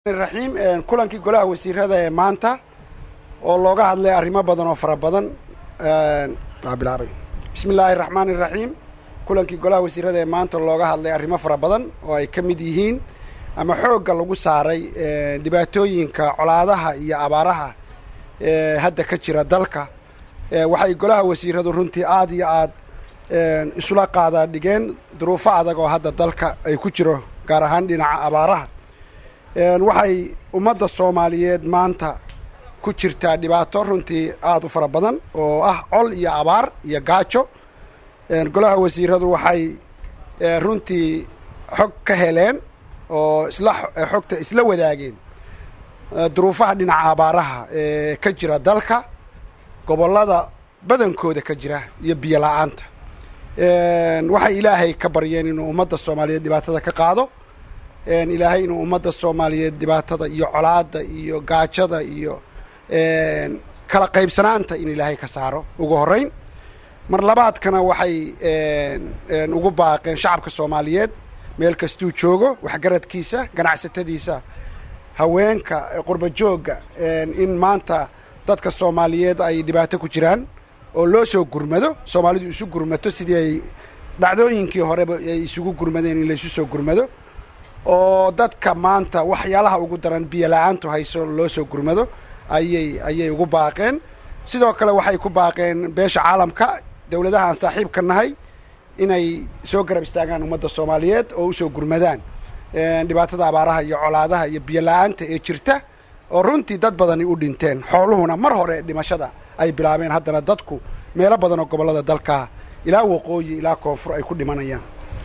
الرحيم kulankii golaha wasiirada ee maanta oo looga hadlay arrimo badan oo fara badan bismillaahir rahmaanir rahiim kulankii golaha wasiirada ee maanta looga hadlay arrimo fara badan oo ay ka mid yihiin ama xoogga lagu saaray dhibaatooyinka colaadaha iyo abaaraha hadda ka jira dalka waxay golaha wasiiradu runtii aad iyo aad isula qaada dhigeen duruufo adag oo hadda dalka ay ku jiro gaar ahaan dhinaca abaaraha waxay ummadda Soomaaliyeed maanta ku jirtaa dhibaato runtii aad u fara badan oo ah col iyo abaar iyo gaajo golaha wasiiradu waxay runtii xog ka heleen oo xogta isla wadaageen duruufaha dhinaca abaaraha ee ka jira dalka gobollada badankooda ka jira iyo biyo la'aanta waxay ilaahay ka baryeen inuu ummadda Soomaaliyeed dhibaatada ka qaado ilaahay inuu ummadda Soomaaliyeed dhibaatada iyo colaadda iyo gaajada iyo kala qaybsanaanta in ilaahay ka saaro ugu horeyn mar labaadkana waxay ugu baaqeen shacabka Soomaaliyeed meel kastuu joogo waxgaradkiisa ganacsatadiisa haweenka qurba jooga in maanta dadka Soomaaliyeed ay dhibaato ku jiraan oo loo soo gurmado Soomaalidu isu gurmato sidii ay dhacdooyinkii horeba ay isugu gurmadeen in la isu soo gurmado oo dadka maanta waxyaalaha ugu daran biyo la'aantu hayso loo soo gurmado ayay ugu baaqeen sidoo kale waxay ku baaqeen beesha caalamka dawladaha aan saaxiibka nahay inay soo garab istaagaan ummadda Soomaaliyeed oo u soo gurmadaan dhibaatada abaaraha iyo colaadaha iyo biyo la'aanta ee jirta oo runtii dad badani u dhinteen xooluhuna mar hore dhimashada ay bilaabeen haddana dadku meelo badan oo gobollada dalka ilaa waqooyi ilaa koonfur ay ku dhimanayaan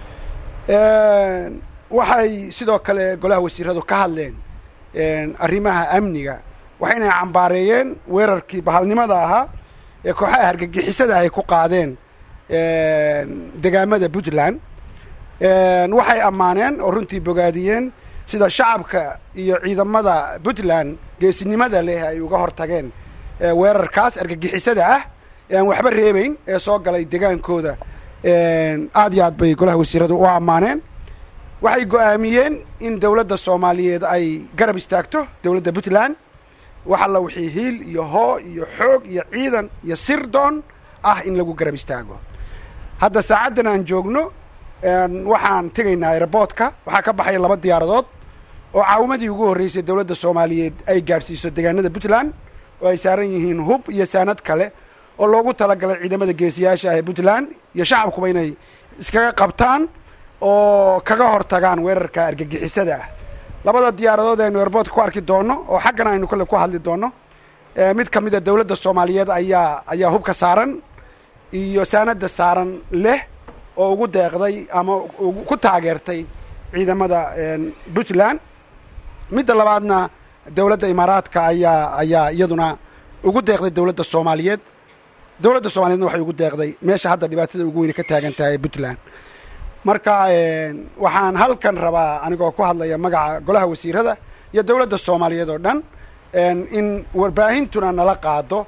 waxay sidoo kale golaha wasiiradu ka hadleen arrimaha amniga waxayna cambaareeyeen weerarkii bahalnimada ahaa ee kooxaha hargagixisada ay ku qaadeen deegaamada Puntland waxay ammaaneen oo runtii bogaadiyeen sida shacabka iyo ciidamada Puntland geesinimada leh ay uga hortageen weerarkaas hargagixisada ah ee aan waxba reebayn ee soo galay deegaankooda aad iyo aad bay golaha wasiiradu u ammaaneen waxay go'aamiyeen in dawladda Soomaaliyeed ay garab istaagto dawladda Puntland waxa la wixii hiil iyo hoo iyo xoog iyo ciidan iyo sirdoon ah in lagu garab istaago hadda saacadan aan joogno waxaan tegaynaa airportka waxa ka baxay 2 diyaaradood oo caawimadii ugu horeysay dawladda Soomaaliyeed ay gaarsiiso deegaanada Puntland oo ay saaran yihiin hub iyo saanad kale oo loogu talagalay ciidamada geesiyaasha ah ee Puntland iyo shacabkuba inay iskaga qabtaan oo kaga hortagaan weerarka argagixisada ah 2 diyaaradood ee airport ku arki doono oo xaqana aynu kale ku hadli doono mid kamid ah dawladda Soomaaliyeed ayaa hubka saaran iyo saanada saaran leh oo ugu deeqday ama ku taageertay ciidamada Puntland mid labaadna dawladda Imaaraadka ayaa iyaduna ugu deeqday dawladda Soomaaliyeed waxay ugu deeqday meesha hadda dhibaatada ugu weyn ka taagan tahay Puntland marka waxaan halkan rabaa anigoo ku hadlaya magaca golaha wasiirada iyo dawladda Soomaaliyeed oo dhan in warbaahintuna nala qaado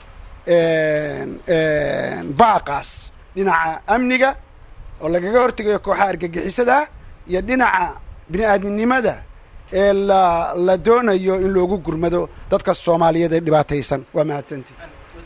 baaqaas dhinaca amniga oo lagaga hortagayo kooxaha argagixisada iyo dhinaca bini'aadminimada ee la doonayo in loogu gurmado dadka Soomaaliyeed ee dhibaataysan waa mahadsantihiin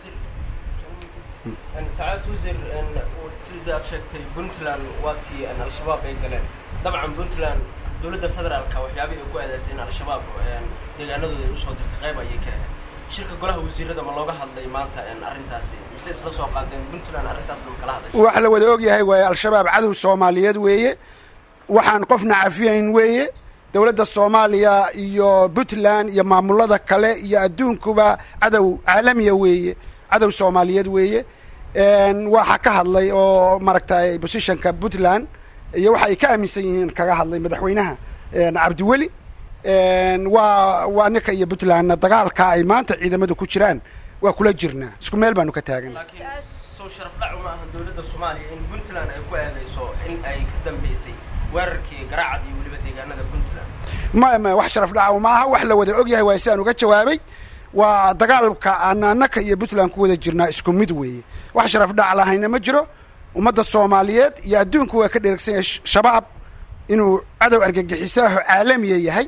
ساعات وزير سيدة شكتي بنتلان وقتي أن الشباب يقولون طبعا بنتلان دولة فدرال كوحيابي يقول هذا سين الشباب يجانو يوصلوا تقريبا يكه شركة قلها وزير هذا ملوجه هذا مالته أن أرنتاسي بس لسه قادم بنتلان أرنتاسي من كل هذا وحلا ودوقي هاي الشباب عدو الصوماليات ويه وحن قفنا عفيين ويه دولة الصومالية يا بنتلان يا معمولة كله يا أدون كوبا عدو عالمي ويه عدو الصوماليات ويه waxa ka hadlay oo maragtay positionka Puntland iyo waxa ay ka aaminsan yihiin kaga hadlay madaxweynaha Cabdiweli waa ninka iyo Puntland dagaalka ay maanta ciidamadu ku jiraan waa kula jirnaa isku meel baanu ka taagan laakiin soo sharaf dhac uma aha dawladda Soomaaliya in Puntland ay ku aadayso in ay ka dambeysay weerarkii garaacad iyo waliba deegaanada Puntland ma wax sharaf dhac uma aha wax la wada og yahay waa sidaan uga jawaabay waa dagaalka annaka iyo Puntland ku wada jirnaa isku mid weeye wax sharaf dhac lahayna ma jiro ummadda Soomaaliyeed iyo adduunku waa ka dheregsan shabaab inuu cadow argagixiso caalami yahay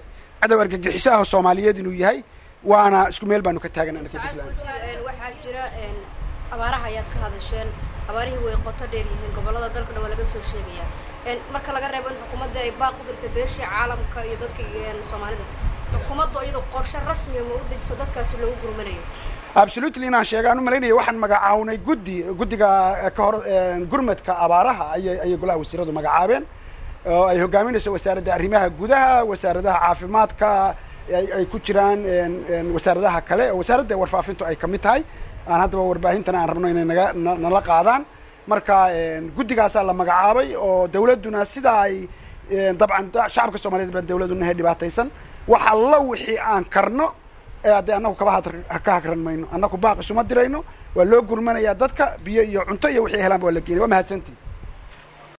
cadow argagixisaha Soomaaliyeed inuu yahay waana isku meel baanu ka taaganaa waxaa jira abaaraha ayaad ka hadasheen abaarihii way qoto dheer yihiin gobolada dalka dhan laga soo sheegaya marka laga reebo in xukuumadda ay baaq u dirtay beeshii caalamka iyo dadka Soomaalida xukuumaddu iyadoo qorshe rasmi ah ma u dejiso dadkaasi loogu gurmanayo absolutely inaan sheegaan u malaynayo waxaan magacawnay guddiga ka hor gurmadka abaaraha ayay golaha wasiiradu magacaabeen oo ay hogaaminayso wasaaradda arrimaha gudaha wasaaradaha caafimaadka ay ku jiraan wasaaradaha kale oo wasaaradda warfaafintu ay kamid tahay aan haddaba warbaahintan aan rabno inay nala qaadaan marka guddigaasaa la magacaabay oo dawladduna sidaa ay dabcan shacabka Soomaaliyeed baan dawladuna hay dhibaataysan waxa la wixii aan karno haddii annagu ka hakran mayno annagu baaq isuma dirayno waa loo gurmanayaa dadka biyo iyo cunto iyo wixii helaan waa la geenay waa mahadsantii